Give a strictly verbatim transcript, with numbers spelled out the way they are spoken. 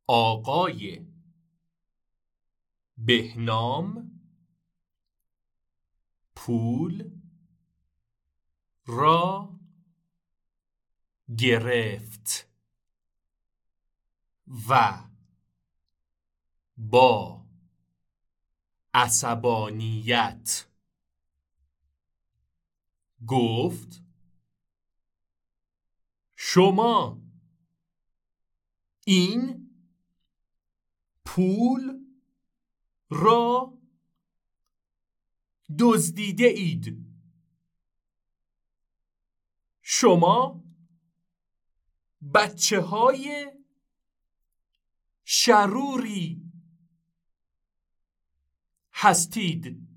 آقای بهنام پول را گرفت و با عصبانیت گفت شما این پول را دزدیده اید. شما بچه های شروری هستید.